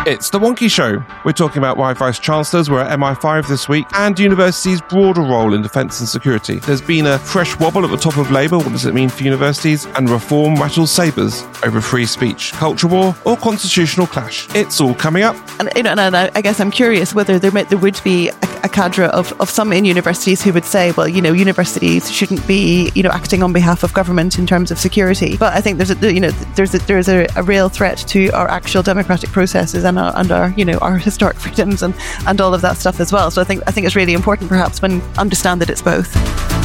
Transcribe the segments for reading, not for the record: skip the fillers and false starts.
It's The Wonky Show. We're talking about why Vice-Chancellors were at MI5 this week and universities' broader role in defence and security. There's been a fresh wobble at the top of Labour. What does it mean for universities? And reform rattles sabres over free speech, culture war or constitutional clash. It's all coming up. And I guess I'm curious whether there would be a cadre of some in universities who would say, well, universities shouldn't be, acting on behalf of government in terms of security. But I think there's a real threat to our actual democratic processes and our historic freedoms and all of that stuff as well. So I think it's really important perhaps when understand that it's both.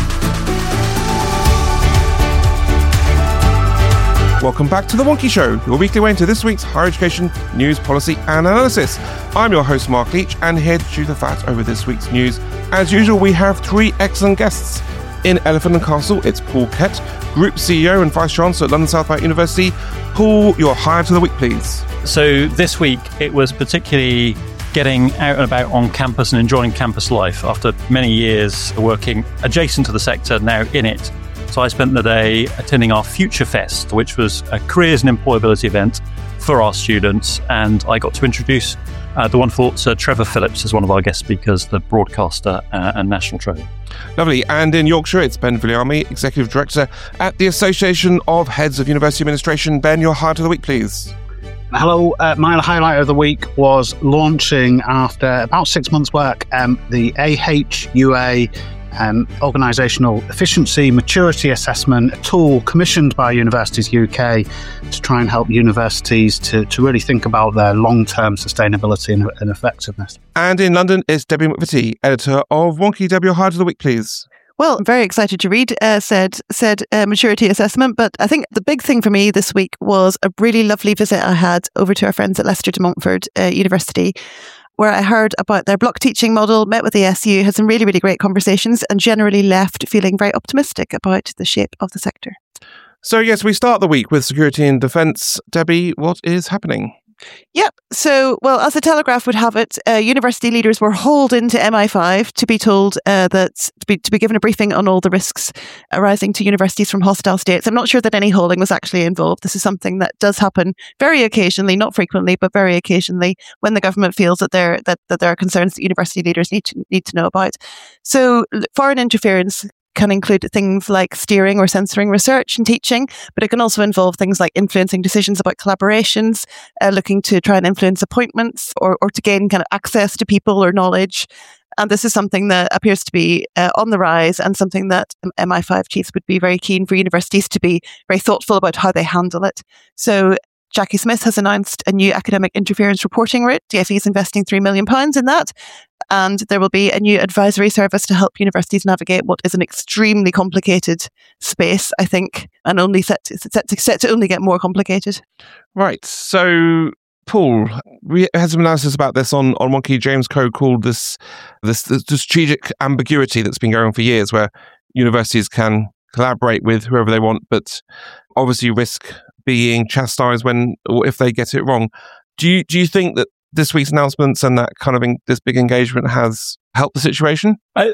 Welcome back to The Wonky Show, your weekly way into this week's higher education news, policy and analysis. I'm your host, Mark Leach, and here to chew the fat over this week's news. As usual, we have three excellent guests. In Elephant and Castle, it's Paul Kett, Group CEO and Vice-Chancellor at London South Bank University. Paul, your hire to the week, please. So this week, it was particularly getting out and about on campus and enjoying campus life after many years working adjacent to the sector, now in it. So I spent the day attending our Future Fest, which was a careers and employability event for our students. And I got to introduce the wonderful Sir Trevor Phillips as one of our guest speakers, the broadcaster and national treasure. Lovely. And in Yorkshire, it's Ben Viliami, Executive Director at the Association of Heads of University Administration. Ben, your hire to the week, please. Hello. My highlight of the week was launching, after about 6 months' work, the AHUA Organisational Efficiency Maturity Assessment, a tool commissioned by Universities UK to try and help universities to really think about their long-term sustainability and effectiveness. And in London, it's Debbie McVitie, editor of Wonky. Debbie, your hire to the week, please. Well, I'm very excited to read said maturity assessment, but I think the big thing for me this week was a really lovely visit I had over to our friends at Leicester de Montfort University, where I heard about their block teaching model, met with the SU, had some really, really great conversations and generally left feeling very optimistic about the shape of the sector. So yes, we start the week with security and defence. Debbie, what is happening? Yep. So, well, as the Telegraph would have it, university leaders were hauled into MI5 to be told to be given a briefing on all the risks arising to universities from hostile states. I'm not sure that any hauling was actually involved. This is something that does happen very occasionally, not frequently, but very occasionally, when the government feels that there are concerns that university leaders need to know about. So, foreign interference can include things like steering or censoring research and teaching, but it can also involve things like influencing decisions about collaborations, looking to try and influence appointments or to gain kind of access to people or knowledge. And this is something that appears to be on the rise and something that MI5 chiefs would be very keen for universities to be very thoughtful about how they handle it. So Jackie Smith has announced a new academic interference reporting route. DfE is investing £3 million in that. And there will be a new advisory service to help universities navigate what is an extremely complicated space, I think, and only set to only get more complicated. Right. So, Paul, we had some analysis about this on Wonky. James Coe called this the strategic ambiguity that's been going on for years, where universities can collaborate with whoever they want, but obviously risk being chastised when or if they get it wrong. Do you think that this week's announcements and that kind of this big engagement has helped the situation?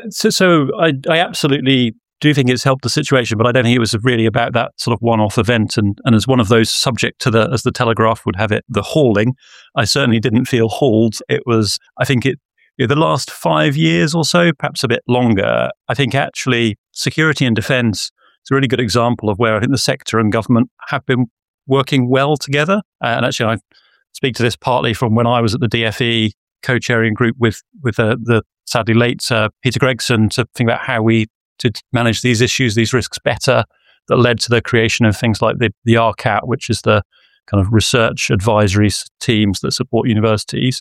So I absolutely do think it's helped the situation, but I don't think it was really about that sort of one-off event. And as one of those subject to as the Telegraph would have it, the hauling, I certainly didn't feel hauled. It was, I think the last 5 years or so, perhaps a bit longer, I think actually security and defence is a really good example of where I think the sector and government have been working well together. And actually, I speak to this partly from when I was at the DfE co-chairing group with the sadly late Peter Gregson to think about how we did manage these issues, these risks better, that led to the creation of things like the RCAT, which is the kind of research advisory teams that support universities.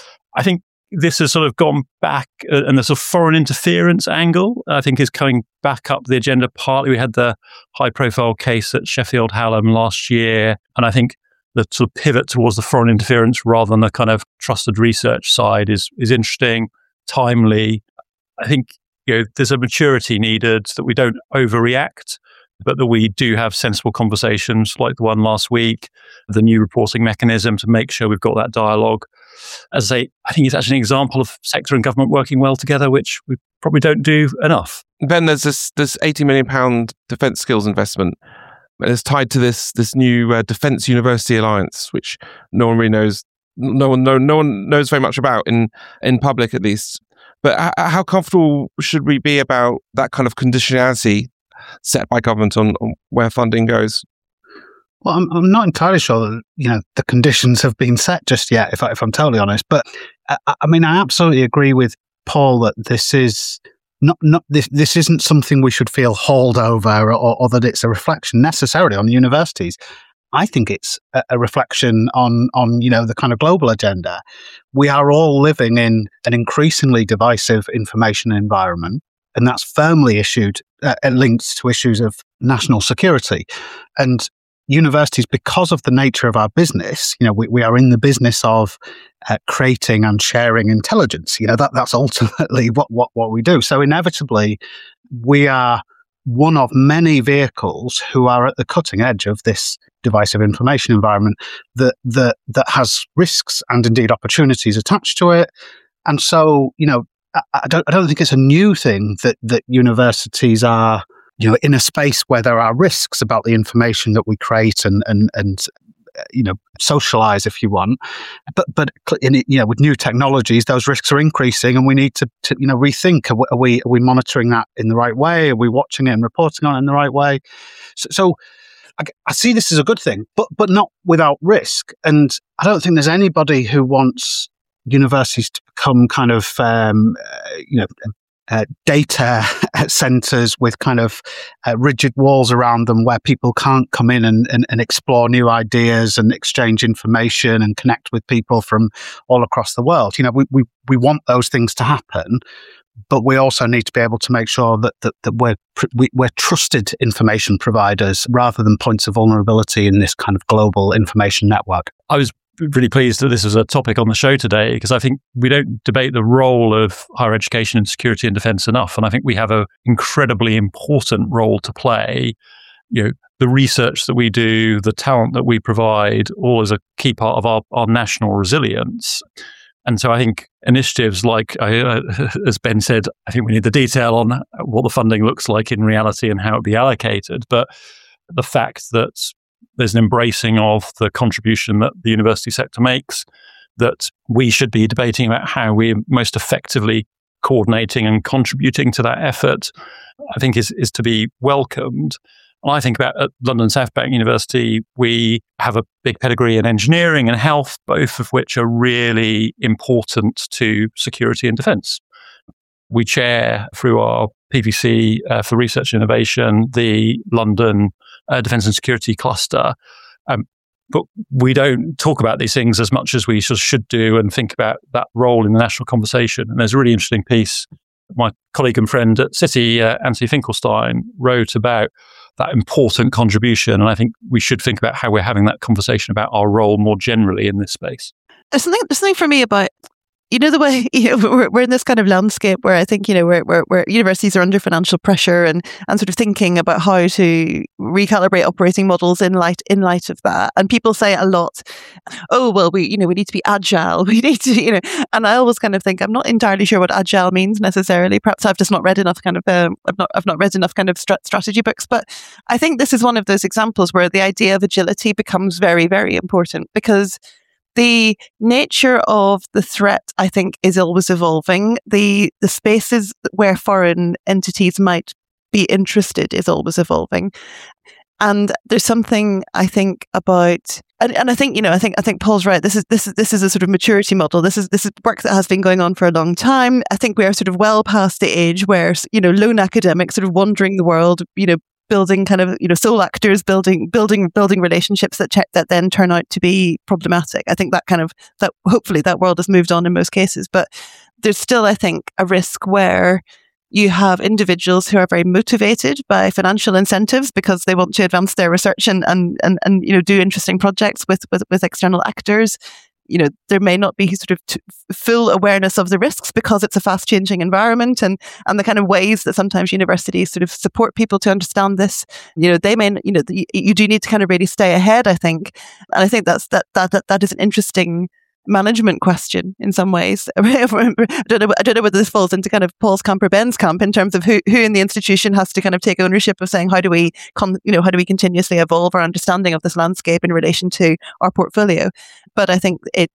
I think this has sort of gone back, and the sort of foreign interference angle, I think, is coming back up the agenda. Partly we had the high-profile case at Sheffield Hallam last year, and I think the sort of pivot towards the foreign interference rather than the kind of trusted research side is interesting, timely. I think there's a maturity needed that we don't overreact, but that we do have sensible conversations like the one last week, the new reporting mechanism to make sure we've got that dialogue. As I say, I think it's actually an example of sector and government working well together, which we probably don't do enough. Ben, there's this £80 million defence skills investment. It's tied to this new Defence University Alliance, which no one really knows no one knows very much about in public, at least. But how comfortable should we be about that kind of conditionality set by government on where funding goes? Well, I'm not entirely sure that the conditions have been set just yet, if I'm totally honest. But I mean, I absolutely agree with Paul that this is this isn't something we should feel hauled over, or that it's a reflection necessarily on the universities. I think it's a reflection on the kind of global agenda. We are all living in an increasingly divisive information environment, and that's firmly linked to issues of national security. And universities, because of the nature of our business, we are in the business of creating and sharing intelligence. That's ultimately what we do. So inevitably, we are one of many vehicles who are at the cutting edge of this divisive information environment that has risks and indeed opportunities attached to it. And so, I don't think it's a new thing that universities are, in a space where there are risks about the information that we create and socialize, if you want. But with new technologies, those risks are increasing, and we need to rethink: are we monitoring that in the right way? Are we watching it and reporting on it in the right way? So I see this as a good thing, but not without risk. And I don't think there's anybody who wants universities to become kind of data centers with kind of rigid walls around them where people can't come in and explore new ideas and exchange information and connect with people from all across the world. We want those things to happen, but we also need to be able to make sure that we're trusted information providers rather than points of vulnerability in this kind of global information network. I was really pleased that this was a topic on the show today, because I think we don't debate the role of higher education in security and defence enough. And I think we have an incredibly important role to play. The research that we do, the talent that we provide, all is a key part of our national resilience. And so I think initiatives like, as Ben said, I think we need the detail on what the funding looks like in reality and how it be allocated. But the fact that there's an embracing of the contribution that the university sector makes, that we should be debating about how we're most effectively coordinating and contributing to that effort, I think is to be welcomed. And I think about at London South Bank University, we have a big pedigree in engineering and health, both of which are really important to security and defence. We chair, through our PVC for Research and Innovation, the London Defence and Security Cluster. But we don't talk about these things as much as we should do and think about that role in the national conversation. And there's a really interesting piece my colleague and friend at City, Anthony Finkelstein, wrote about that important contribution. And I think we should think about how we're having that conversation about our role more generally in this space. There's something for me about, the way we're in this kind of landscape where I think where universities are under financial pressure and sort of thinking about how to recalibrate operating models in light of that. And people say a lot, oh well, we need to be agile. We need to and I always kind of think I'm not entirely sure what agile means necessarily. Perhaps I've just not read enough kind of I've not read enough kind of strategy books. But I think this is one of those examples where the idea of agility becomes very, very important, because the nature of the threat, I think, is always evolving. The spaces where foreign entities might be interested is always evolving. And there's something I think about, and I think I think Paul's right. This is a sort of maturity model. This is work that has been going on for a long time. I think we are sort of well past the age where lone academics sort of wandering the world, building kind of sole actors, building relationships that then turn out to be problematic. I think that hopefully that world has moved on in most cases, but there's still, I think, a risk where you have individuals who are very motivated by financial incentives because they want to advance their research and do interesting projects with external actors. There may not be sort of full awareness of the risks because it's a fast changing environment, and the kind of ways that sometimes universities sort of support people to understand this. They may, you do need to kind of really stay ahead, I think. And I think that is an interesting management question in some ways. I don't know whether this falls into kind of Paul's camp or Ben's camp in terms of who in the institution has to kind of take ownership of saying how do we continuously evolve our understanding of this landscape in relation to our portfolio. But I think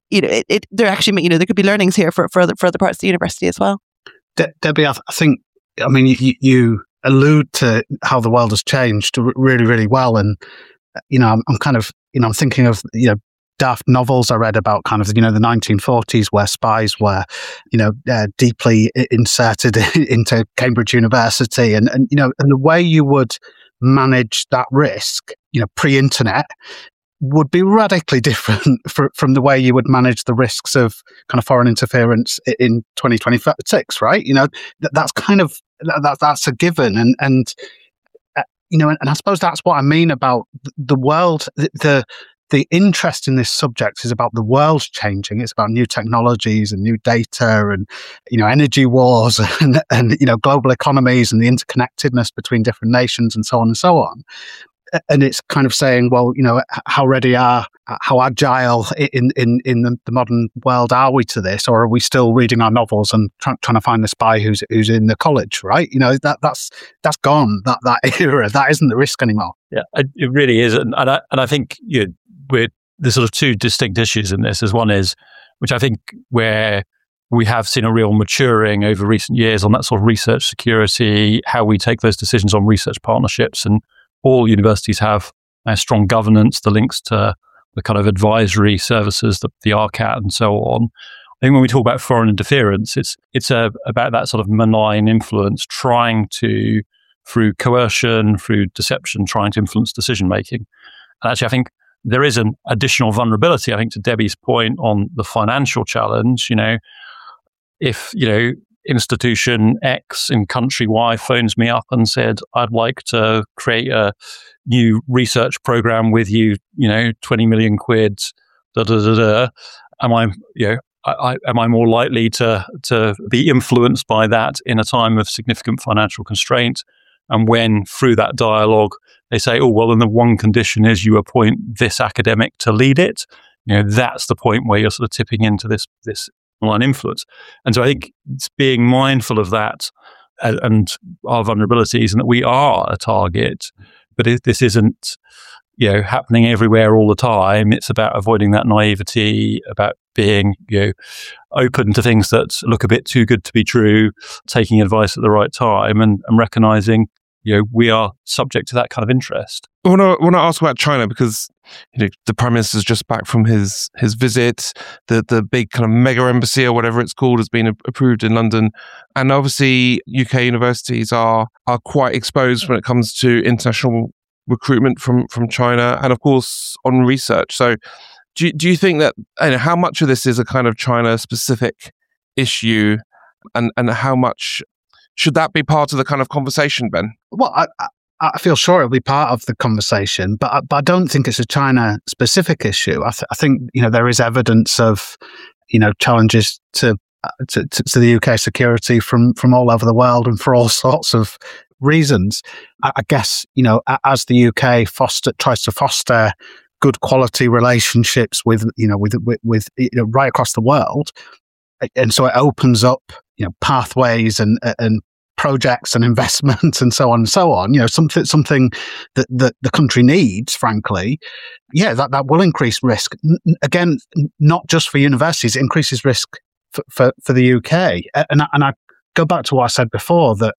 they're actually, there could be learnings here for other parts of the university as well. Debbie, I think, you allude to how the world has changed really, really well. And, I'm kind of, I'm thinking of, daft novels I read about kind of, the 1940s where spies were, deeply inserted into Cambridge University. And the way you would manage that risk, pre-internet, would be radically different from the way you would manage the risks of kind of foreign interference in 2026, right? That's kind of, that's a given. And I suppose that's what I mean about the world. The interest in this subject is about the world changing. It's about new technologies and new data and, energy wars and global economies and the interconnectedness between different nations and so on and so on. And it's kind of saying, well, how agile in the modern world are we to this, or are we still reading our novels and trying to find the spy who's in the college, right? That's gone. That era, that isn't the risk anymore. Yeah, it really is, and I think there's sort of two distinct issues in this. As one is, which I think where we have seen a real maturing over recent years on that sort of research security, how we take those decisions on research partnerships, and all universities have strong governance, the links to the kind of advisory services, the RCAT and so on. I think when we talk about foreign interference, it's about that sort of malign influence, trying to, through coercion, through deception, trying to influence decision making. And actually, I think there is an additional vulnerability, I think, to Debbie's point on the financial challenge. If, institution X in country Y phones me up and said, I'd like to create a new research program with you, 20 million quid, am I more likely to be influenced by that in a time of significant financial constraint? And when through that dialogue they say, oh, well, then the one condition is you appoint this academic to lead it, that's the point where you're sort of tipping into this online influence. And so I think it's being mindful of that and our vulnerabilities, and that we are a target, but this isn't happening everywhere all the time. It's about avoiding that naivety, about being open to things that look a bit too good to be true, taking advice at the right time, and recognizing we are subject to that kind of interest. I want to ask about China, because the Prime Minister's just back from his visit. The big kind of mega embassy, or whatever it's called, has been approved in London, and obviously UK universities are quite exposed when it comes to international recruitment from China, and of course on research. So, do you think that how much of this is a kind of China specific issue, and how much should that be part of the kind of conversation, Ben? Well, I feel sure it'll be part of the conversation, but I don't think it's a China-specific issue. I think there is evidence of challenges to the UK security from all over the world, and for all sorts of reasons. I guess as the UK tries to foster good quality relationships with right across the world, and so it opens up pathways and projects and investment and so on and so on. Something that the country needs, frankly. Yeah, that will increase risk. Again, not just for universities, it increases risk for the UK. And I go back to what I said before, that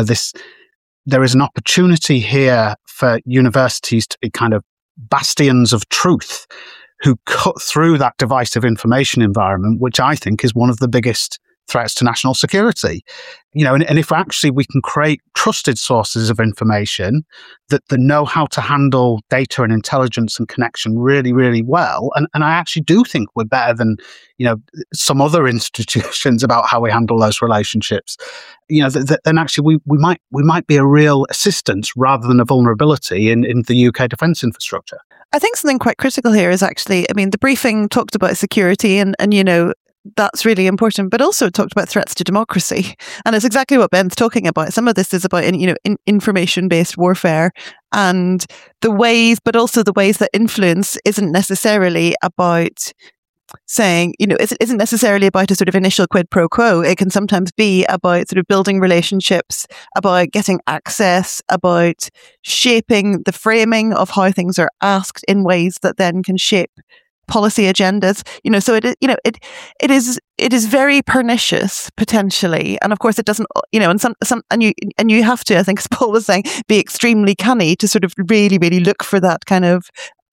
there is an opportunity here for universities to be kind of bastions of truth who cut through that divisive information environment, which I think is one of the biggest threats to national security. And if actually we can create trusted sources of information that know how to handle data and intelligence and connection really, really well, and I actually do think we're better than some other institutions about how we handle those relationships, then actually we might be a real assistance rather than a vulnerability in the UK defence infrastructure. I think something quite critical here is actually, the briefing talked about security and that's really important, but also talked about threats to democracy. And it's exactly what Ben's talking about. Some of this is about, information-based warfare and the ways, but also the ways that influence isn't necessarily about saying, it isn't necessarily about a sort of initial quid pro quo. It can sometimes be about sort of building relationships, about getting access, about shaping the framing of how things are asked in ways that then can shape policy agendas. So it is very pernicious potentially, and of course it doesn't. And you have to, I think, as Paul was saying, be extremely canny to sort of really, really look for that kind of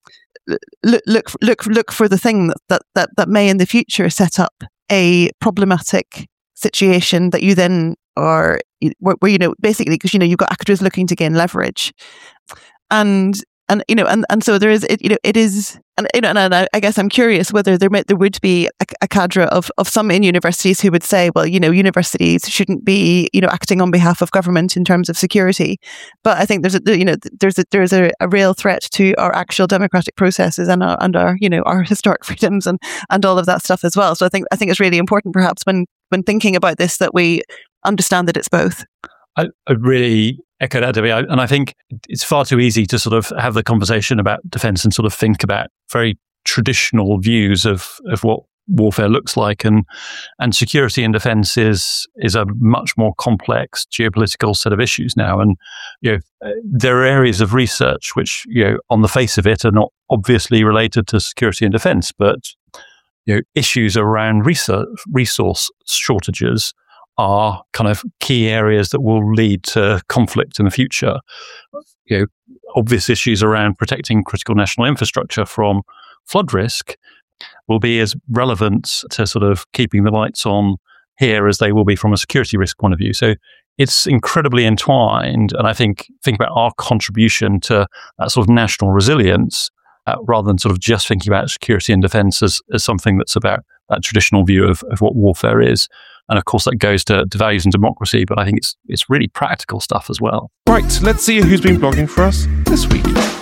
look for the thing that may in the future set up a problematic situation that you then are where basically, because you've got actors looking to gain leverage, and so there is it is, and I guess I'm curious whether there would be a cadre of some in universities who would say, well, universities shouldn't be acting on behalf of government in terms of security. But I think there's a real threat to our actual democratic processes and our historic freedoms and all of that stuff as well. So I think it's really important, perhaps, when thinking about this, that we understand that it's both. I really echo that, Debbie. And I think it's far too easy to sort of have the conversation about defence and sort of think about very traditional views of what warfare looks like, and security and defence is a much more complex geopolitical set of issues now. And there are areas of research which on the face of it are not obviously related to security and defence, but issues around resource shortages are kind of key areas that will lead to conflict in the future. Obvious issues around protecting critical national infrastructure from flood risk will be as relevant to sort of keeping the lights on here as they will be from a security risk point of view. So it's incredibly entwined, and I think about our contribution to that sort of national resilience rather than sort of just thinking about security and defence as something that's about that traditional view of what warfare is. And of course, that goes to values and democracy, but I think it's really practical stuff as well. Right, let's see who's been blogging for us this week.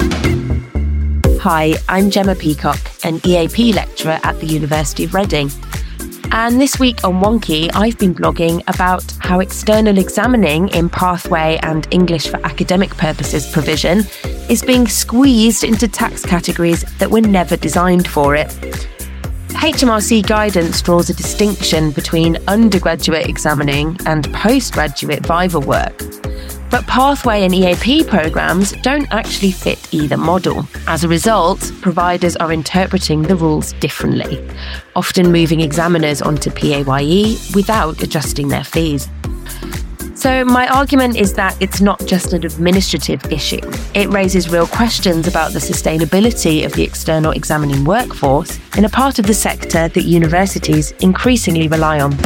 Hi, I'm Gemma Peacock, an EAP lecturer at the University of Reading. And this week on Wonky, I've been blogging about how external examining in Pathway and English for academic purposes provision is being squeezed into tax categories that were never designed for it. HMRC guidance draws a distinction between undergraduate examining and postgraduate Viva work. But Pathway and EAP programmes don't actually fit either model. As a result, providers are interpreting the rules differently, often moving examiners onto PAYE without adjusting their fees. So my argument is that it's not just an administrative issue. It raises real questions about the sustainability of the external examining workforce in a part of the sector that universities increasingly rely on.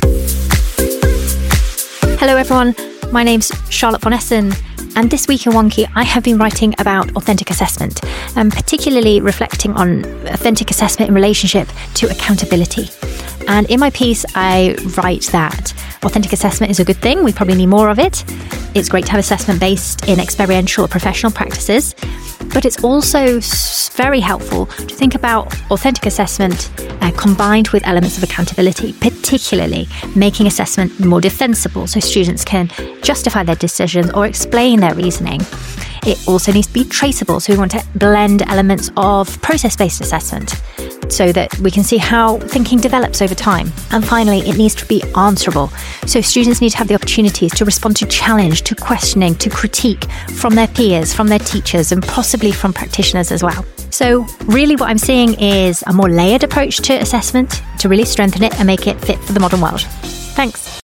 Hello everyone, my name's Charlotte von Essen, and this week in Wonky I have been writing about authentic assessment, and particularly reflecting on authentic assessment in relationship to accountability. And in my piece, I write that authentic assessment is a good thing. We probably need more of it. It's great to have assessment based in experiential or professional practices, but it's also very helpful to think about authentic assessment combined with elements of accountability, particularly making assessment more defensible so students can justify their decisions or explain their reasoning. It also needs to be traceable, so we want to blend elements of process-based assessment so that we can see how thinking develops over time. And finally, it needs to be answerable, so students need to have the opportunities to respond to challenge, to questioning, to critique from their peers, from their teachers, and possibly from practitioners as well. So really what I'm seeing is a more layered approach to assessment to really strengthen it and make it fit for the modern world. Thanks.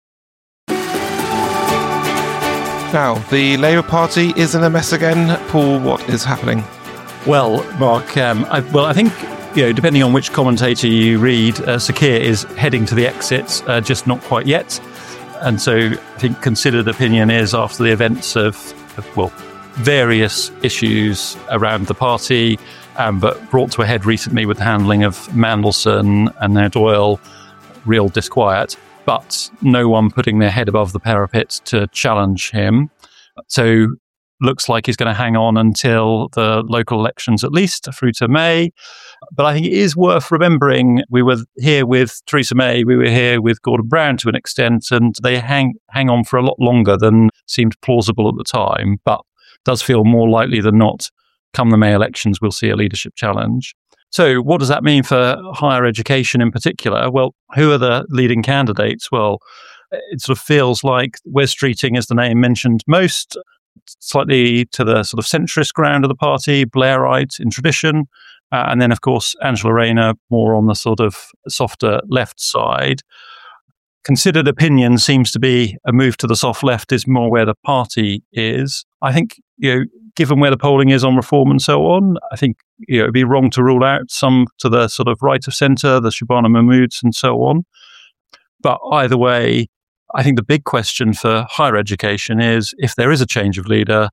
Now, the Labour Party is in a mess again. Paul, what is happening? Well, Mark, I think, depending on which commentator you read, Sir Keir is heading to the exit, just not quite yet. And so I think considered opinion is, after the events of various issues around the party, but brought to a head recently with the handling of Mandelson and now Doyle, real disquiet, but no one putting their head above the parapet to challenge him. So looks like he's going to hang on until the local elections, at least through to May. But I think it is worth remembering we were here with Theresa May, we were here with Gordon Brown to an extent, and they hang on for a lot longer than seemed plausible at the time, but does feel more likely than not, come the May elections, we'll see a leadership challenge. So what does that mean for higher education in particular? Well, who are the leading candidates? Well, it sort of feels like Wes Streeting is the name mentioned most, slightly to the sort of centrist ground of the party, Blairite in tradition, And then, of course, Angela Rayner, more on the sort of softer left side. Considered opinion seems to be a move to the soft left is more where the party is. I think, given where the polling is on reform and so on, I think it'd be wrong to rule out some to the sort of right of centre, the Shabana Mahmoods and so on. But either way, I think the big question for higher education is, if there is a change of leader,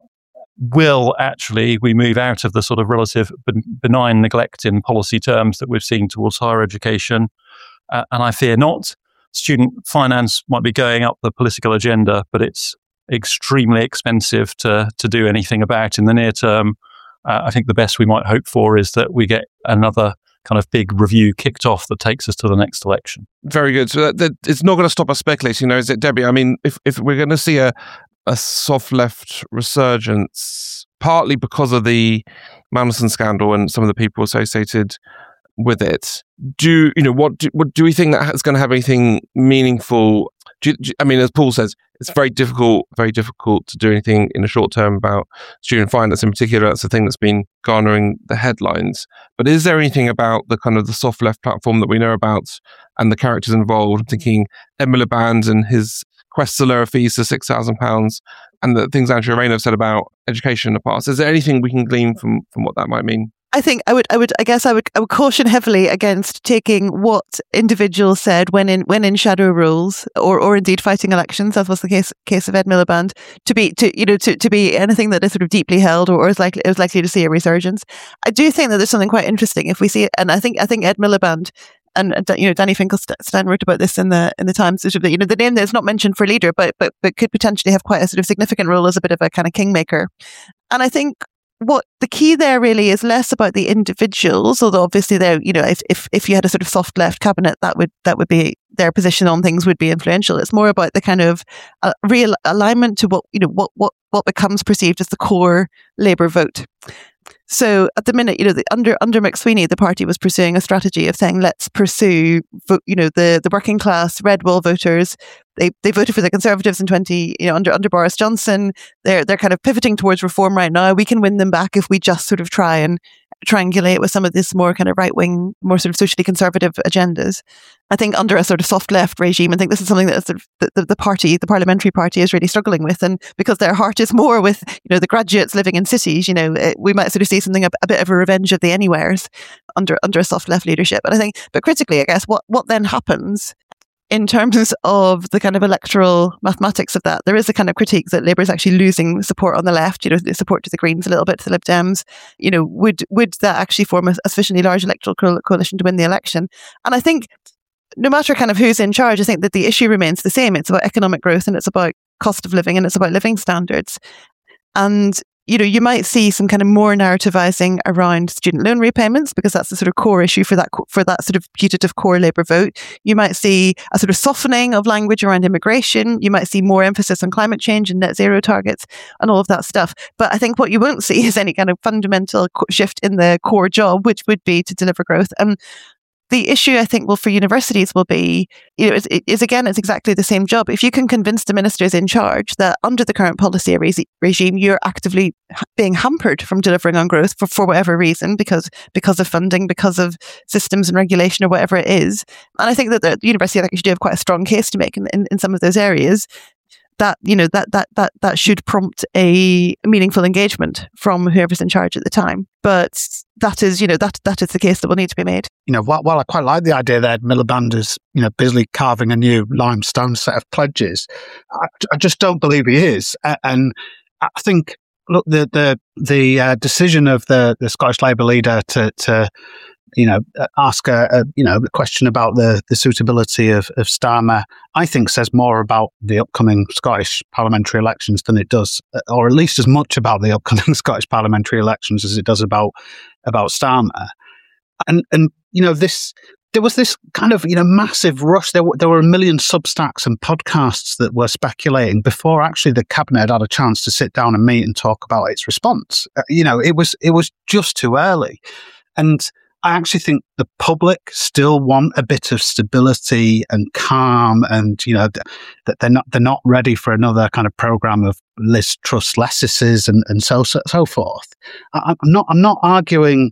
will actually we move out of the sort of relative benign neglect in policy terms that we've seen towards higher education? And I fear not. Student finance might be going up the political agenda, but it's extremely expensive to do anything about in the near term. I think the best we might hope for is that we get another kind of big review kicked off that takes us to the next election. Very good. So it's not going to stop us speculating, is it, Debbie? I mean, if we're going to see a soft left resurgence, partly because of the Mandelson scandal and some of the people associated with it, do we think that is going to have anything meaningful? I mean, as Paul says, it's very difficult to do anything in the short term about student finance in particular. That's the thing that's been garnering the headlines. But is there anything about the kind of the soft left platform that we know about and the characters involved? I'm thinking Ed Miliband and his quest to lower fees to £6,000 and the things Angela Rayner have said about education in the past. Is there anything we can glean from what that might mean? I think I would caution heavily against taking what individuals said when in shadow roles or indeed fighting elections, as was the case of Ed Miliband, to be anything that is sort of deeply held or is likely to see a resurgence. I do think that there's something quite interesting if we see it, and I think Ed Miliband and Danny Finkelstein wrote about this in the Times. Sort of the name that's not mentioned for leader, but could potentially have quite a sort of significant role as a bit of a kind of kingmaker, and I think. What the key there really is less about the individuals, although obviously if you had a sort of soft left cabinet, that would be their position on things would be influential. It's more about the kind of real alignment to what becomes perceived as the core Labour vote. So at the minute, under McSweeney, the party was pursuing a strategy of saying, let's pursue, the working class red wall voters. They voted for the Conservatives in under Boris Johnson. They're kind of pivoting towards reform right now. We can win them back if we just sort of try and triangulate with some of this more kind of right wing, more sort of socially conservative agendas. I think under a sort of soft left regime, I think this is something that sort of the parliamentary party is really struggling with, and because their heart is more with the graduates living in cities, we might sort of see something a bit of a revenge of the anywheres under a soft left leadership. And I think, but critically, I guess what then happens in terms of the kind of electoral mathematics of that, there is a kind of critique that Labour is actually losing support on the left, the support to the Greens a little bit, to the Lib Dems. Would that actually form a sufficiently large electoral coalition to win the election? And I think no matter kind of who's in charge, I think that the issue remains the same. It's about economic growth and it's about cost of living and it's about living standards. And you might see some kind of more narrativizing around student loan repayments because that's the sort of core issue for that sort of putative core Labour vote. You might see a sort of softening of language around immigration. You might see more emphasis on climate change and net zero targets and all of that stuff. But I think what you won't see is any kind of fundamental shift in the core job, which would be to deliver growth. And the issue, I think, for universities will be, it's exactly the same job. If you can convince the ministers in charge that under the current policy regime, you're actively being hampered from delivering on growth for whatever reason, because of funding, because of systems and regulation or whatever it is. And I think that the university actually do have quite a strong case to make in some of those areas. That should prompt a meaningful engagement from whoever's in charge at the time. But that is the case that will need to be made. While I quite like the idea that Miliband is, busily carving a new limestone set of pledges, I just don't believe he is. And I think, look, the decision of the Scottish Labour leader to ask a question about the suitability of Starmer, I think says more about the upcoming Scottish parliamentary elections than it does, or at least as much about the upcoming Scottish parliamentary elections as it does about Starmer. And there was this kind of massive rush. There were a million Substacks and podcasts that were speculating before actually the cabinet had a chance to sit down and meet and talk about its response. It was just too early, and I actually think the public still want a bit of stability and calm, and that they're not ready for another kind of program of Liz Truss Lessesses and so forth. I'm not arguing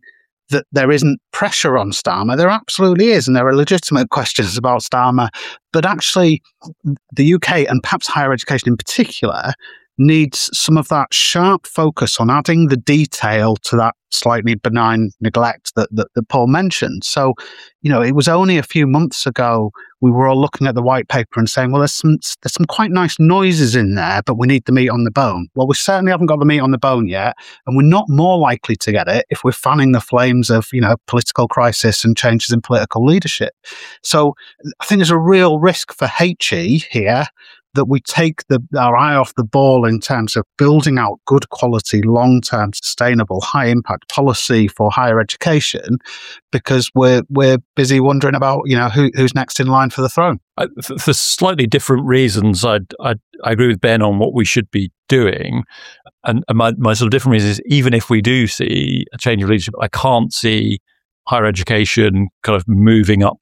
that there isn't pressure on Starmer. There absolutely is, and there are legitimate questions about Starmer. But actually, the UK, and perhaps higher education in particular, needs some of that sharp focus on adding the detail to that slightly benign neglect that Paul mentioned. So, it was only a few months ago we were all looking at the white paper and saying, well, there's some quite nice noises in there, but we need the meat on the bone. Well, we certainly haven't got the meat on the bone yet, and we're not more likely to get it if we're fanning the flames of, political crisis and changes in political leadership. So I think there's a real risk for HE here that we take our eye off the ball in terms of building out good quality, long-term, sustainable, high-impact policy for higher education, because we're busy wondering about who's next in line for the throne. For slightly different reasons, I agree with Ben on what we should be doing, and my sort of different reason is, even if we do see a change of leadership, I can't see higher education kind of moving up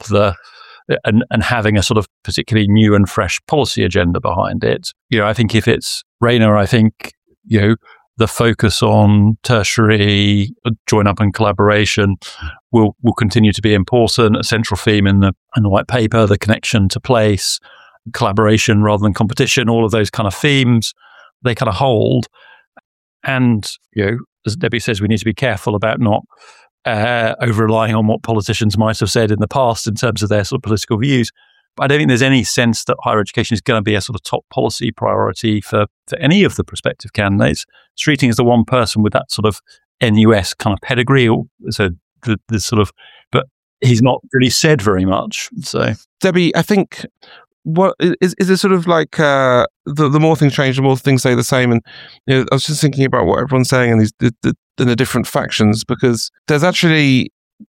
and having a sort of particularly new and fresh policy agenda behind it. I think if it's Rayner, I think, the focus on tertiary join up and collaboration will continue to be important. A central theme in the white paper, the connection to place, collaboration rather than competition, all of those kind of themes, they kind of hold. And, as Debbie says, we need to be careful about not over-relying on what politicians might have said in the past in terms of their sort of political views. But I don't think there's any sense that higher education is going to be a sort of top policy priority for any of the prospective candidates. Streeting is the one person with that sort of NUS kind of pedigree, so the sort of, but he's not really said very much. So, Debbie, I think what is it sort of like the more things change, the more things stay the same. And I was just thinking about what everyone's saying in the different factions, because there's actually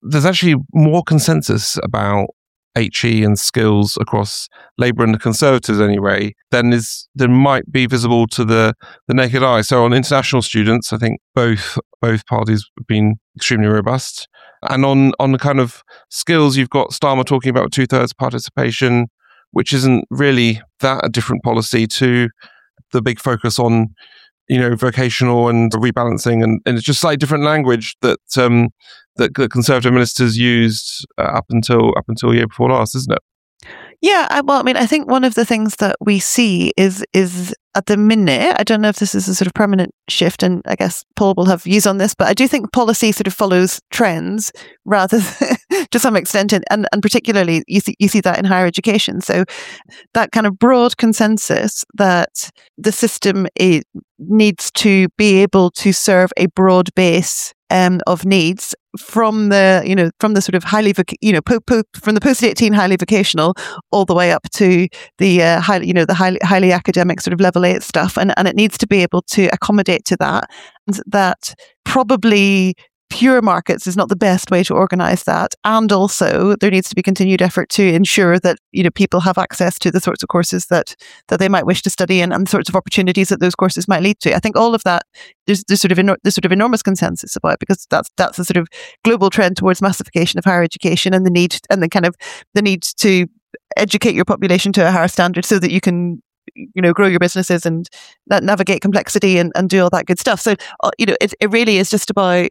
more consensus about HE and skills across Labour and the Conservatives anyway than might be visible to the naked eye. So on international students, I think both parties have been extremely robust. And on the kind of skills, you've got Starmer talking about 2/3 participation, which isn't really that a different policy to the big focus on vocational and rebalancing, and it's just slightly different language that Conservative ministers used up until a year before last, isn't it? Yeah, I think one of the things that we see is at the minute, I don't know if this is a sort of permanent shift, and I guess Paul will have views on this, but I do think policy sort of follows trends rather than, to some extent, and particularly you see that in higher education. So that kind of broad consensus that the system needs to be able to serve a broad base of needs from the sort of highly from the post-18 highly vocational all the way up to the highly academic sort of level 8 stuff, and it needs to be able to accommodate to that. And that probably pure markets is not the best way to organise that, and also there needs to be continued effort to ensure that people have access to the sorts of courses that they might wish to study and the sorts of opportunities that those courses might lead to. I think all of that there's sort of enormous consensus about, because that's a sort of global trend towards massification of higher education, and the need to educate your population to a higher standard so that you can grow your businesses and navigate complexity and do all that good stuff. So it really is just about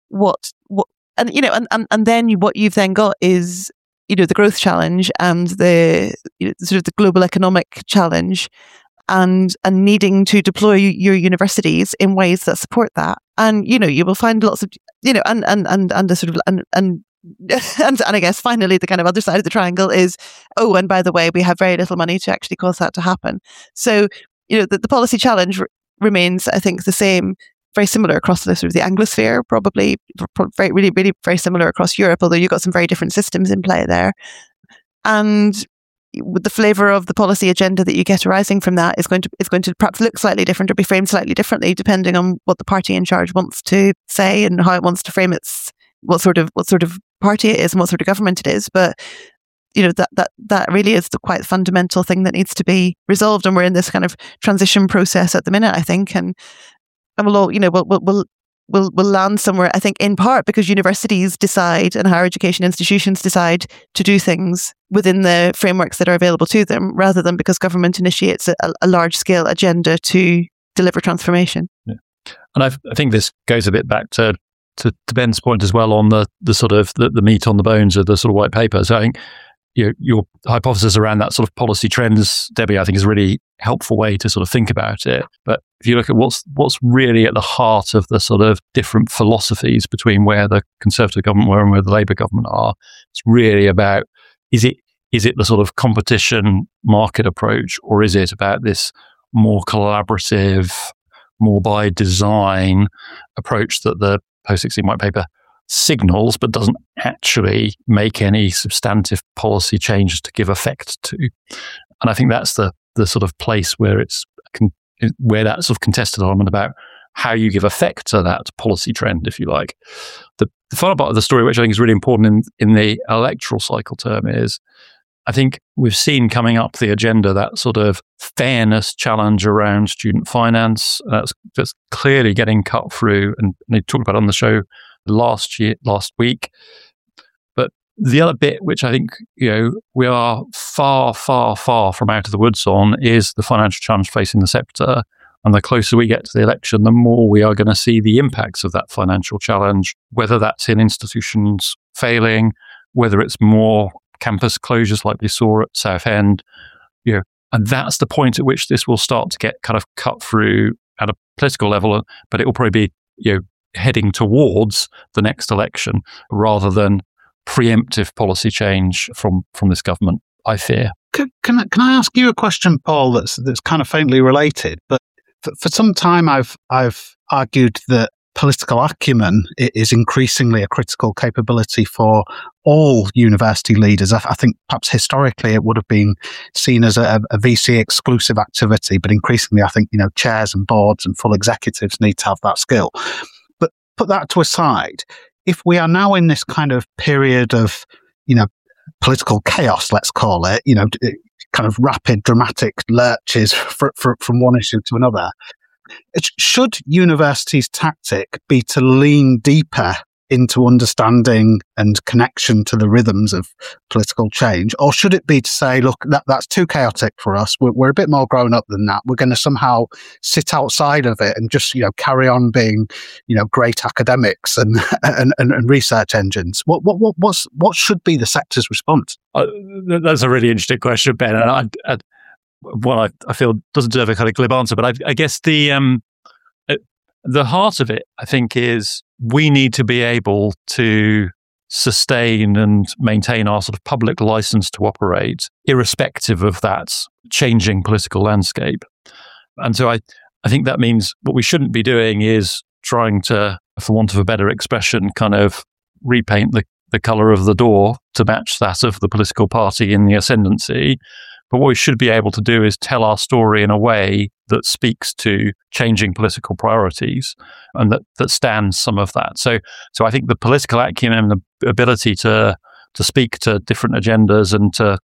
and then what you've then got is the growth challenge and the sort of the global economic challenge, and needing to deploy your universities in ways that support that. And you will find lots of and the sort of and I guess finally the kind of other side of the triangle is, oh, and by the way, we have very little money to actually cause that to happen. So the policy challenge remains, I think, the same. Very similar across the sort of the Anglosphere, probably really very similar across Europe, although you've got some very different systems in play there. And with the flavour of the policy agenda that you get arising from that is going to perhaps look slightly different or be framed slightly differently depending on what the party in charge wants to say and how it wants to frame its what sort of party it is and what sort of government it is. But that really is the quite fundamental thing that needs to be resolved, and we're in this kind of transition process at the minute, I think, and we'll all, we'll land somewhere, I think, in part because universities decide and higher education institutions decide to do things within the frameworks that are available to them, rather than because government initiates a large-scale agenda to deliver transformation. Yeah. And I think this goes a bit back to to Ben's point as well on the sort of the meat on the bones of the sort of white paper. So I think your hypothesis around that sort of policy trends, Debbie, I think is a really helpful way to sort of think about it. But if you look at what's really at the heart of the sort of different philosophies between where the Conservative government were and where the Labour government are, it's really about, is it the sort of competition market approach, or is it about this more collaborative, more by design approach that the post-16 white paper signals but doesn't actually make any substantive policy changes to give effect to? And I think that's the sort of place where where that sort of contested element about how you give effect to that policy trend, if you like. The final part of the story, which I think is really important in the electoral cycle term, is I think we've seen coming up the agenda that sort of fairness challenge around student finance. That's clearly getting cut through, and they talked about it on the show last week. But the other bit, which I think we are far, far, far from out of the woods on, is the financial challenge facing the sector. And the closer we get to the election, the more we are going to see the impacts of that financial challenge, whether that's in institutions failing, whether it's more campus closures like we saw at Southend, and that's the point at which this will start to get kind of cut through at a political level, but it will probably be, heading towards the next election rather than preemptive policy change from this government, I fear. Can I ask you a question, Paul, that's kind of faintly related? But for some time, I've argued that political acumen is increasingly a critical capability for all university leaders. I think perhaps historically it would have been seen as a VC exclusive activity, but increasingly I think, chairs and boards and full executives need to have that skill. But put that to a side, if we are now in this kind of period of, political chaos, let's call it, kind of rapid, dramatic lurches from one issue to another, should universities' tactic be to lean deeper into understanding and connection to the rhythms of political change? Or should it be to say, look, that's too chaotic for us. We're a bit more grown up than that. We're going to somehow sit outside of it and just, carry on being, great academics and research engines. What should be the sector's response? That's a really interesting question, Ben. And I feel doesn't deserve a kind of glib answer, but I guess the heart of it, I think, is we need to be able to sustain and maintain our sort of public license to operate, irrespective of that changing political landscape. And so I think that means what we shouldn't be doing is trying to, for want of a better expression, kind of repaint the colour of the door to match that of the political party in the ascendancy. But what we should be able to do is tell our story in a way that speaks to changing political priorities and that stands some of that. So I think the political acumen and the ability to speak to different agendas and to,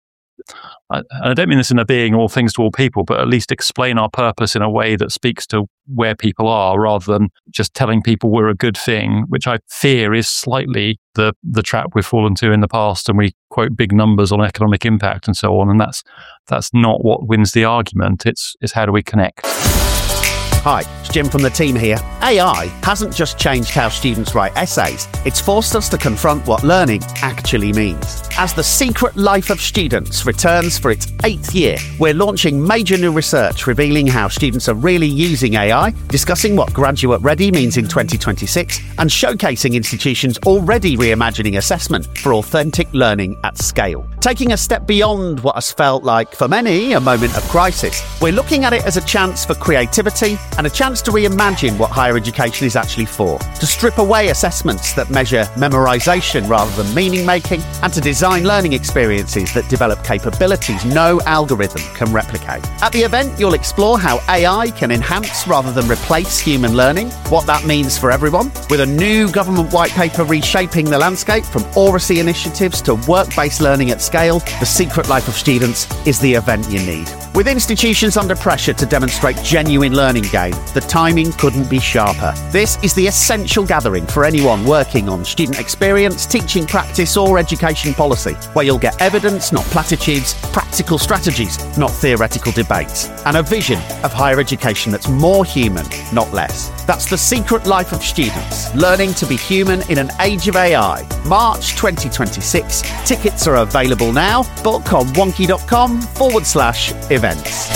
I don't mean this in a being all things to all people, but at least explain our purpose in a way that speaks to where people are rather than just telling people we're a good thing, which I fear is slightly the trap we've fallen to in the past, and we quote big numbers on economic impact and so on, and that's not what wins the argument. It's how do we connect? Hi, it's Jim from the team here. AI hasn't just changed how students write essays, it's forced us to confront what learning actually means. As The Secret Life of Students returns for its 8th year, we're launching major new research revealing how students are really using AI, discussing what graduate ready means in 2026, and showcasing institutions already reimagining assessment for authentic learning at scale. Taking a step beyond what has felt like, for many, a moment of crisis, we're looking at it as a chance for creativity and a chance to reimagine what higher education is actually for, to strip away assessments that measure memorisation rather than meaning making, and to design learning experiences that develop capabilities no algorithm can replicate. At the event, you'll explore how AI can enhance rather than replace human learning, what that means for everyone, with a new government white paper reshaping the landscape from oracy initiatives to work-based learning at scale. The Secret Life of Students is the event you need. With institutions under pressure to demonstrate genuine learning gain, the timing couldn't be sharper. This is the essential gathering for anyone working on student experience, teaching practice or education policy, where you'll get evidence, not platitudes, practical strategies, not theoretical debates, and a vision of higher education that's more human, not less. That's The Secret Life of Students, learning to be human in an age of AI. March 2026. Tickets are available now. Book on wonky.com/events.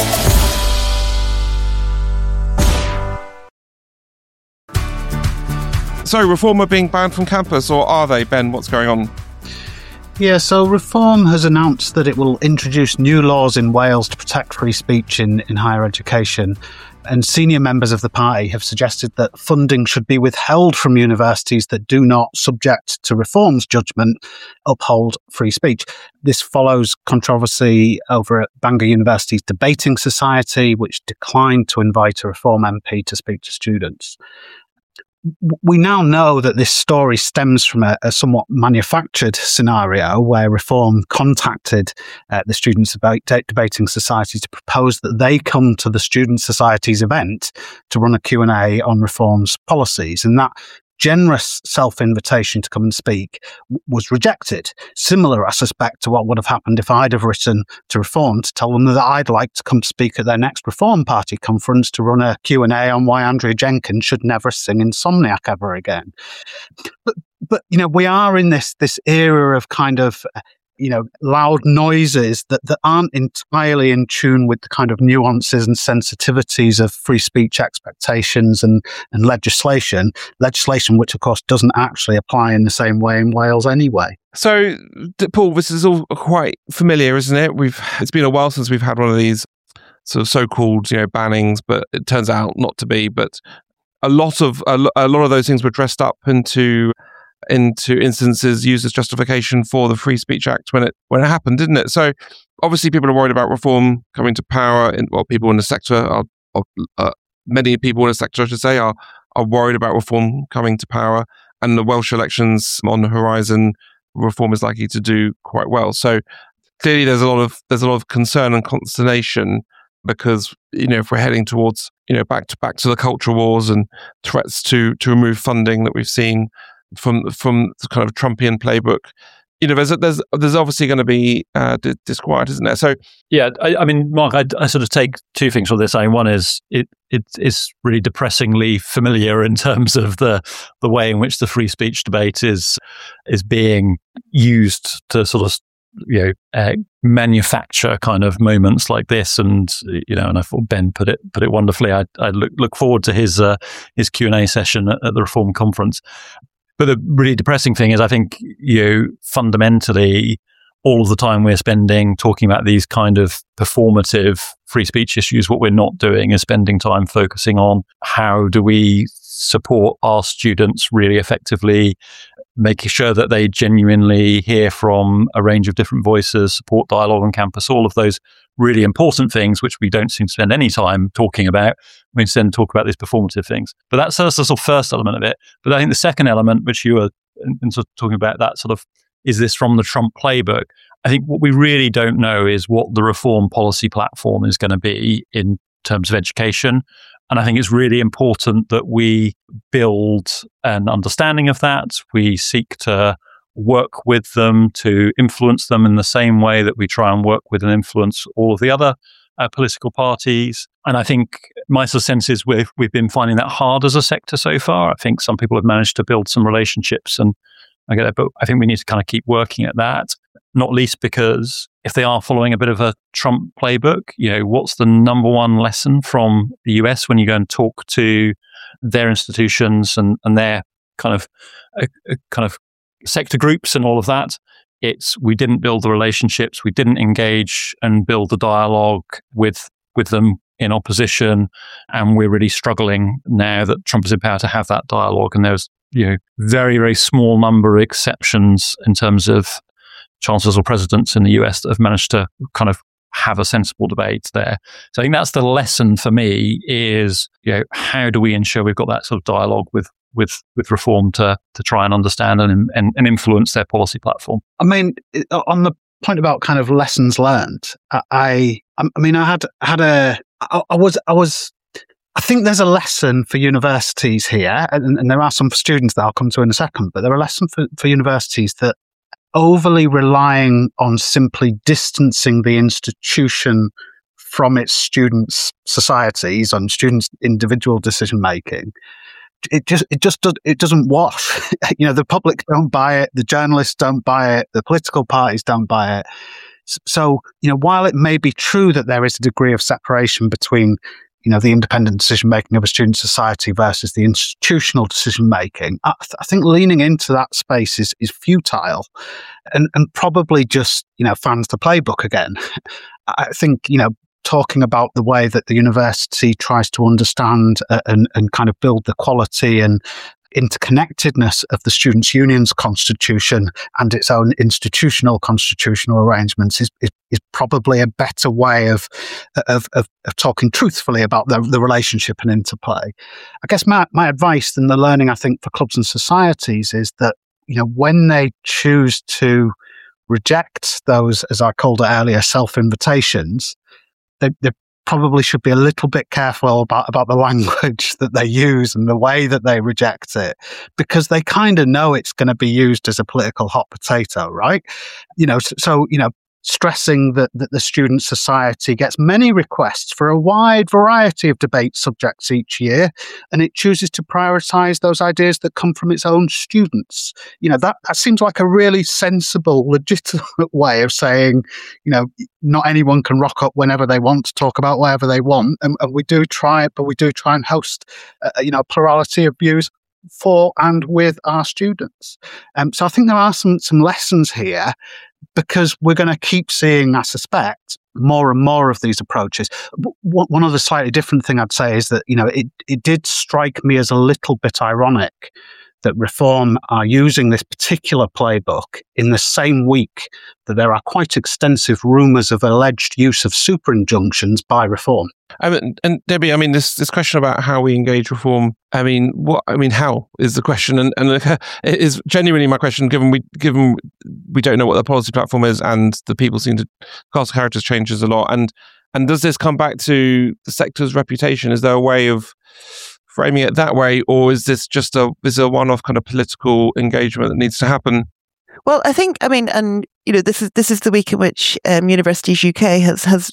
So, Reform are being banned from campus, or are they, Ben? What's going on? Yeah, so Reform has announced that it will introduce new laws in Wales to protect free speech in higher education. And senior members of the party have suggested that funding should be withheld from universities that do not, subject to Reform's judgment, uphold free speech. This follows controversy over at Bangor University's Debating Society, which declined to invite a Reform MP to speak to students. We now know that this story stems from a somewhat manufactured scenario where Reform contacted the Students' Debating Society to propose that they come to the Student Society's event to run a Q&A on Reform's policies. And that generous self-invitation to come and speak was rejected. Similar, I suspect, to what would have happened if I'd have written to Reform to tell them that I'd like to come speak at their next Reform Party conference to run a Q&A on why Andrea Jenkins should never sing Insomniac ever again. But you know, we are in this era of kind of loud noises that aren't entirely in tune with the kind of nuances and sensitivities of free speech expectations and legislation which of course doesn't actually apply in the same way in Wales anyway. So, Paul, this is all quite familiar, isn't it? It's been a while since we've had one of these sort of so-called bannings, but it turns out not to be. But a lot of those things were dressed up into instances used as justification for the Free Speech Act when it happened, didn't it? So obviously people are worried about Reform coming to power. People in the sector many people in the sector, I should say, are worried about Reform coming to power. And the Welsh elections on the horizon, Reform is likely to do quite well. So clearly there's a lot of concern and consternation because if we're heading towards back to the culture wars and threats to remove funding that we've seen from the kind of Trumpian playbook, there's obviously going to be disquiet, isn't there? So yeah, I mean, Mark, I sort of take two things from this. I mean, one is it's really depressingly familiar in terms of the way in which the free speech debate is being used to sort of manufacture kind of moments like this, and and I thought Ben put it wonderfully. I look forward to his Q&A session at the Reform conference. But the really depressing thing is, I think, fundamentally, all of the time we're spending talking about these kind of performative free speech issues, what we're not doing is spending time focusing on how do we support our students really effectively, making sure that they genuinely hear from a range of different voices, support dialogue on campus, all of those really important things, which we don't seem to spend any time talking about. We instead talk about these performative things. But that's the sort of first element of it. But I think the second element, which you were sort of talking about, that sort of, is this from the Trump playbook? I think what we really don't know is what the Reform policy platform is going to be in terms of education. And I think it's really important that we build an understanding of that. We seek to work with them, to influence them in the same way that we try and work with and influence all of the other political parties. And I think my sort of sense is we've been finding that hard as a sector so far. I think some people have managed to build some relationships, and I get that, but I think we need to kind of keep working at that, not least because if they are following a bit of a Trump playbook, what's the number one lesson from the US when you go and talk to their institutions and their kind of sector groups and all of that? It's, we didn't build the relationships, we didn't engage and build the dialogue with them in opposition, and we're really struggling now that Trump is in power to have that dialogue. And there's very, very small number of exceptions in terms of chancellors or presidents in the US that have managed to kind of have a sensible debate there. So I think that's the lesson for me is, how do we ensure we've got that sort of dialogue with Reform to try and understand and influence their policy platform? I mean, on the point about kind of lessons learned, I was I think there's a lesson for universities here, and there are some for students that I'll come to in a second, but there are lessons for universities that overly relying on simply distancing the institution from its students' societies, on students' individual decision making, it doesn't wash. The public don't buy it, the journalists don't buy it, the political parties don't buy it. So, while it may be true that there is a degree of separation between the independent decision making of a student society versus the institutional decision making, I think leaning into that space is futile, and probably just fans the playbook again. I think talking about the way that the university tries to understand and kind of build the quality and interconnectedness of the students' union's constitution and its own institutional constitutional arrangements is probably a better way of talking truthfully about the relationship and interplay. I guess my advice and the learning, I think, for clubs and societies is that, when they choose to reject those, as I called it earlier, self-invitations, they probably should be a little bit careful about the language that they use and the way that they reject it, because they kind of know it's going to be used as a political hot potato, right? So stressing that the student society gets many requests for a wide variety of debate subjects each year, and it chooses to prioritise those ideas that come from its own students. That seems like a really sensible, legitimate way of saying, not anyone can rock up whenever they want to talk about whatever they want, and we do try it, but we do try and host, a plurality of views for and with our students. So I think there are some lessons here, because we're going to keep seeing, I suspect, more and more of these approaches. One other slightly different thing I'd say is that, it did strike me as a little bit ironic that Reform are using this particular playbook in the same week that there are quite extensive rumours of alleged use of super injunctions by Reform. And Debbie, this question about how we engage Reform, how is the question, and it is genuinely my question, given we don't know what the policy platform is, and the people seem to cast characters changes a lot, and does this come back to the sector's reputation? Is there a way of framing it that way, or is this just a one-off kind of political engagement that needs to happen? Well, I think, this is the week in which Universities UK has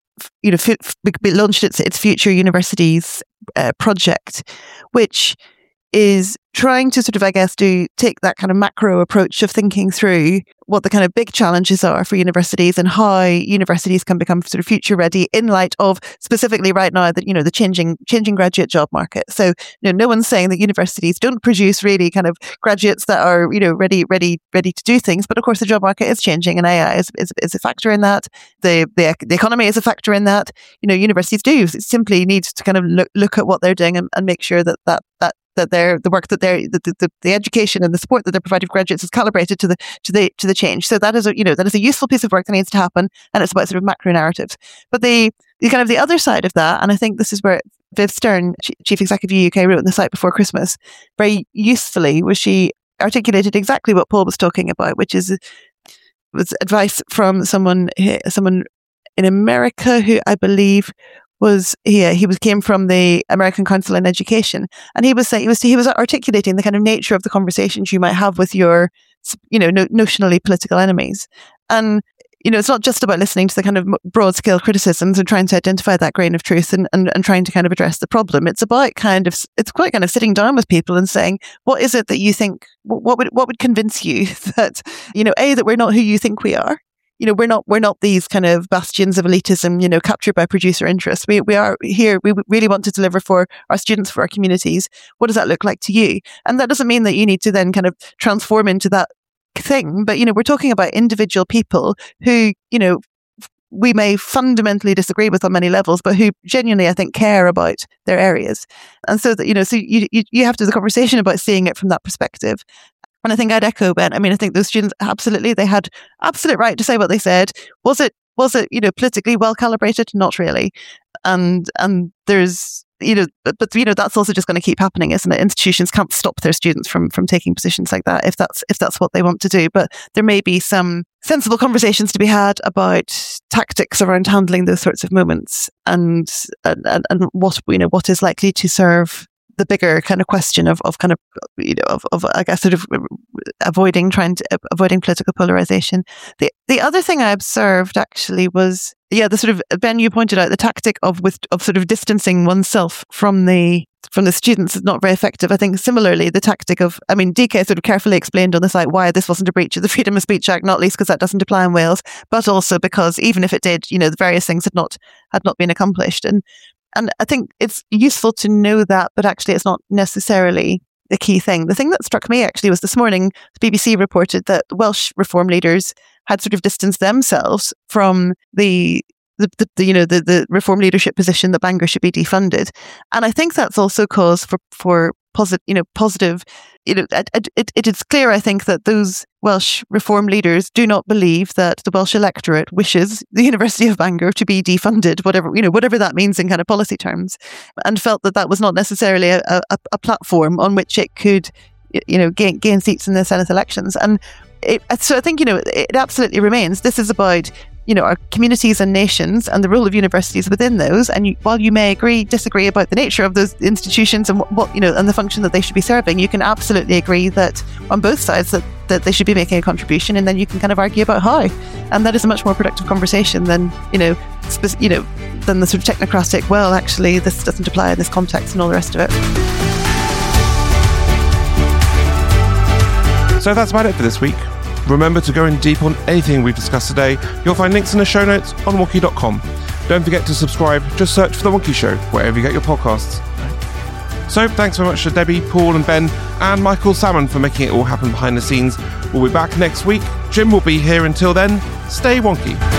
launched its Future Universities project, which is trying to sort of, I guess, take that kind of macro approach of thinking through what the kind of big challenges are for universities and how universities can become sort of future ready in light of specifically right now that, the changing graduate job market. So, no one's saying that universities don't produce really kind of graduates that are, ready to do things. But of course, the job market is changing, and AI is a factor in that. The economy is a factor in that. Universities do simply need to kind of look at what they're doing and make sure that the work that the education and the support that they're providing for graduates is calibrated to the change. So that is a useful piece of work that needs to happen, and it's about sort of macro narratives. But the kind of the other side of that, and I think this is where Viv Stern, Chief Executive UK, wrote on the site before Christmas very usefully, where she articulated exactly what Paul was talking about, which was advice from someone in America who I believe came from the American Council on Education, and he was articulating the kind of nature of the conversations you might have with your, notionally political enemies. And, it's not just about listening to the kind of broad scale criticisms and trying to identify that grain of truth and trying to kind of address the problem. It's about it's quite kind of sitting down with people and saying, what is it that you think, what would convince you that, that we're not who you think we are? We're not these kind of bastions of elitism, captured by producer interests. We are here. We really want to deliver for our students, for our communities. What does that look like to you? And that doesn't mean that you need to then kind of transform into that thing. But, we're talking about individual people who, we may fundamentally disagree with on many levels, but who genuinely, I think, care about their areas. And so that, so you have to have the conversation about seeing it from that perspective. And I think I'd echo Ben. I think those students, absolutely, they had absolute right to say what they said. Was it, politically well calibrated? Not really. And there's, but that's also just going to keep happening, isn't it? Institutions can't stop their students from taking positions like that if that's what they want to do. But there may be some sensible conversations to be had about tactics around handling those sorts of moments, and what is likely to serve the bigger kind of question of I guess sort of avoiding political polarization. The other thing I observed actually was, the sort of, Ben, you pointed out the tactic of sort of distancing oneself from the students is not very effective. I think similarly the tactic of, DK sort of carefully explained on the site why this wasn't a breach of the Freedom of Speech Act, not least because that doesn't apply in Wales, but also because even if it did, the various things had not been accomplished. And I think it's useful to know that, but actually it's not necessarily the key thing. The thing that struck me actually was this morning, the BBC reported that Welsh reform leaders had sort of distanced themselves from the reform leadership position that Bangor should be defunded. And I think that's also cause for positive, it is clear, I think, that those Welsh reform leaders do not believe that the Welsh electorate wishes the University of Bangor to be defunded, whatever that means in kind of policy terms, and felt that was not necessarily a platform on which it could, gain seats in the Senate elections. And so I think, it absolutely remains. This is about, our communities and nations and the role of universities within those. And while you may disagree about the nature of those institutions and what and the function that they should be serving, you can absolutely agree that on both sides that they should be making a contribution, and then you can kind of argue about how. And that is a much more productive conversation than, than the sort of technocratic, well, actually, this doesn't apply in this context and all the rest of it. So that's about it for this week. Remember to go in deep on anything we've discussed today. You'll find links in the show notes on wonky.com. Don't forget to subscribe. Just search for The Wonky Show wherever you get your podcasts. So thanks very much to Debbie, Paul and Ben and Michael Salmon for making it all happen behind the scenes. We'll be back next week. Jim will be here until then. Stay wonky.